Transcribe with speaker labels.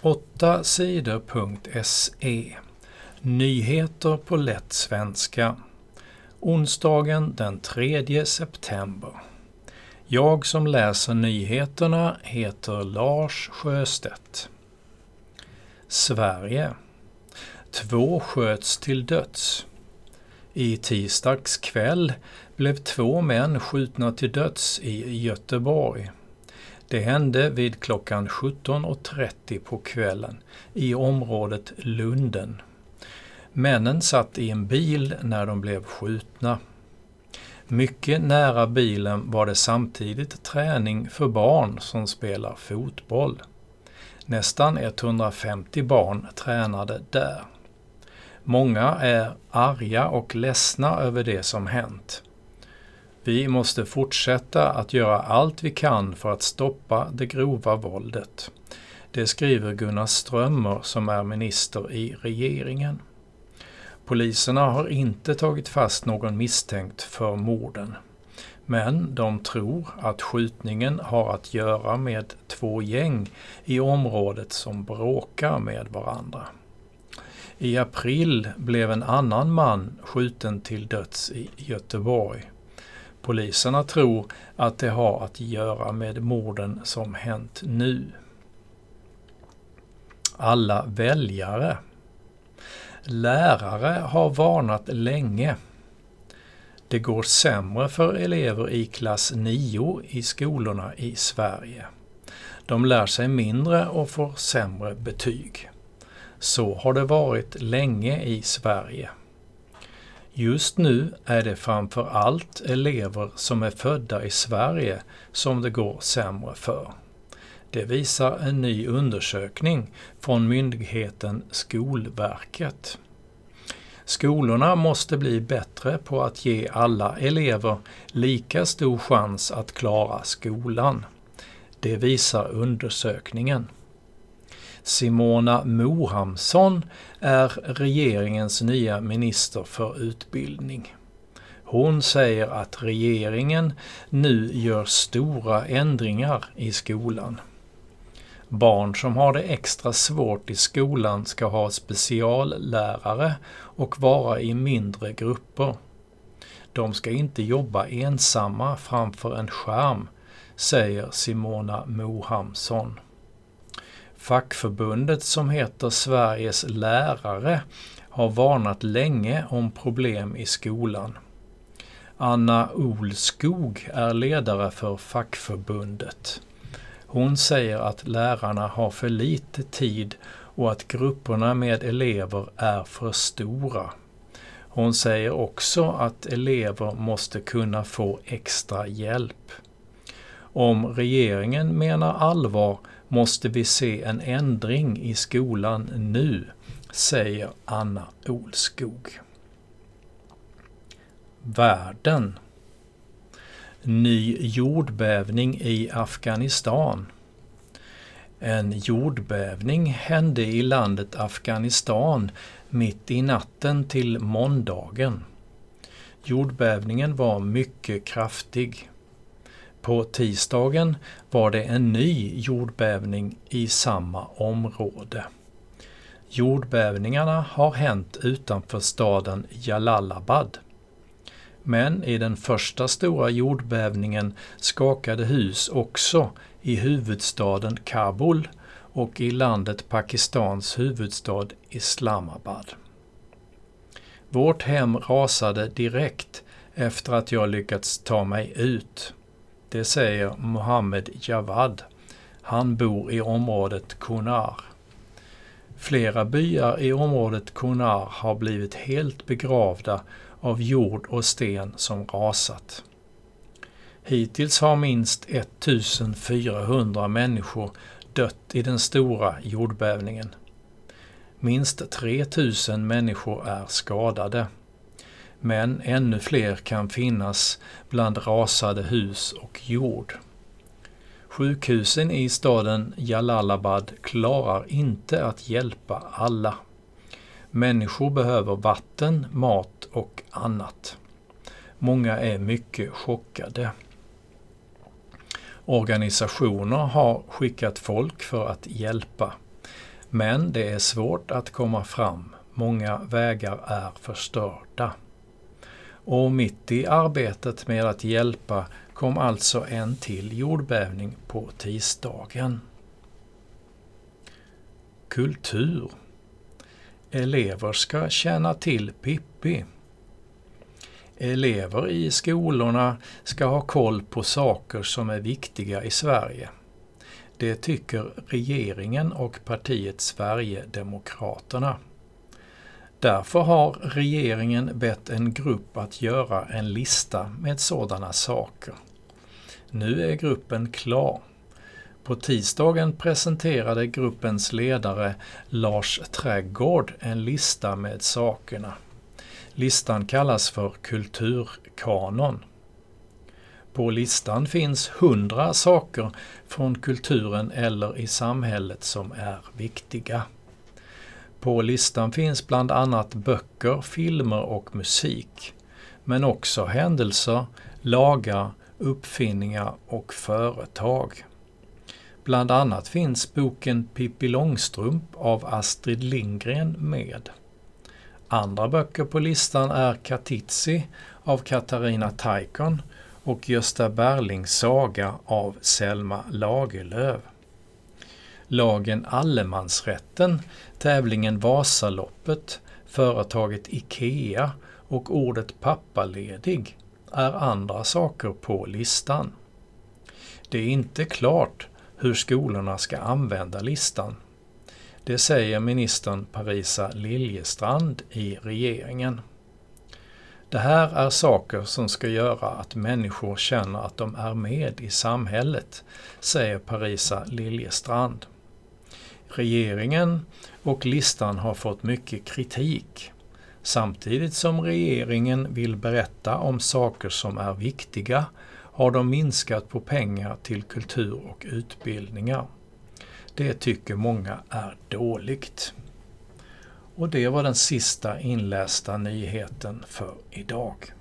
Speaker 1: 8sidor.se. Nyheter på lätt svenska. Onsdagen den 3 september. Jag som läser nyheterna heter Lars Sjöstedt. Sverige. 2 sköts till döds. I tisdags kväll blev 2 män skjutna till döds i Göteborg. Det hände vid klockan 17:30 på kvällen i området Lunden. Männen satt i en bil när de blev skjutna. Mycket nära bilen var det samtidigt träning för barn som spelar fotboll. Nästan 150 barn tränade där. Många är arga och ledsna över det som hänt. Vi måste fortsätta att göra allt vi kan för att stoppa det grova våldet. Det skriver Gunnar Strömmer som är minister i regeringen. Poliserna har inte tagit fast någon misstänkt för morden. Men de tror att skjutningen har att göra med 2 gäng i området som bråkar med varandra. I april blev en annan man skjuten till döds i Göteborg. Poliserna tror att det har att göra med morden som hänt nu. Alla väljare. Lärare har varnat länge. Det går sämre för elever i klass 9 i skolorna i Sverige. De lär sig mindre och får sämre betyg. Så har det varit länge i Sverige. Just nu är det framför allt elever som är födda i Sverige som det går sämre för. Det visar en ny undersökning från myndigheten Skolverket. Skolorna måste bli bättre på att ge alla elever lika stor chans att klara skolan. Det visar undersökningen. Simona Mohamsson är regeringens nya minister för utbildning. Hon säger att regeringen nu gör stora ändringar i skolan. Barn som har det extra svårt i skolan ska ha speciallärare och vara i mindre grupper. De ska inte jobba ensamma framför en skärm, säger Simona Mohamsson. Fackförbundet som heter Sveriges lärare har varnat länge om problem i skolan. Anna Olskog är ledare för fackförbundet. Hon säger att lärarna har för lite tid och att grupperna med elever är för stora. Hon säger också att elever måste kunna få extra hjälp. Om regeringen menar allvar måste vi se en ändring i skolan nu, säger Anna Olskog. Världen. Ny jordbävning i Afghanistan. En jordbävning hände i landet Afghanistan mitt i natten till måndagen. Jordbävningen var mycket kraftig. På tisdagen var det en ny jordbävning i samma område. Jordbävningarna har hänt utanför staden Jalalabad. Men i den första stora jordbävningen skakade hus också i huvudstaden Kabul och i landet Pakistans huvudstad Islamabad. Vårt hem rasade direkt efter att jag lyckats ta mig ut. Det säger Mohammed Javad. Han bor i området Kunar. Flera byar i området Kunar har blivit helt begravda av jord och sten som rasat. Hittills har minst 1400 människor dött i den stora jordbävningen. Minst 3000 människor är skadade. Men ännu fler kan finnas bland rasade hus och jord. Sjukhusen i staden Jalalabad klarar inte att hjälpa alla. Människor behöver vatten, mat och annat. Många är mycket chockade. Organisationer har skickat folk för att hjälpa. Men det är svårt att komma fram. Många vägar är förstörda. Och mitt i arbetet med att hjälpa kom alltså en till jordbävning på tisdagen. Kultur. Elever ska känna till Pippi. Elever i skolorna ska ha koll på saker som är viktiga i Sverige. Det tycker regeringen och partiet Sverigedemokraterna. Därför har regeringen bett en grupp att göra en lista med sådana saker. Nu är gruppen klar. På tisdagen presenterade gruppens ledare Lars Trädgård en lista med sakerna. Listan kallas för kulturkanon. På listan finns 100 saker från kulturen eller i samhället som är viktiga. På listan finns bland annat böcker, filmer och musik, men också händelser, lagar, uppfinningar och företag. Bland annat finns boken Pippi Långstrump av Astrid Lindgren med. Andra böcker på listan är Katitzi av Katarina Taikon och Gösta Berlings saga av Selma Lagerlöf. Lagen Allemansrätten, tävlingen Vasaloppet, företaget IKEA och ordet pappaledig är andra saker på listan. Det är inte klart hur skolorna ska använda listan. Det säger ministern Parisa Liljestrand i regeringen. Det här är saker som ska göra att människor känner att de är med i samhället, säger Parisa Liljestrand. Regeringen och listan har fått mycket kritik. Samtidigt som regeringen vill berätta om saker som är viktiga har de minskat på pengar till kultur och utbildningar. Det tycker många är dåligt. Och det var den sista inlästa nyheten för idag.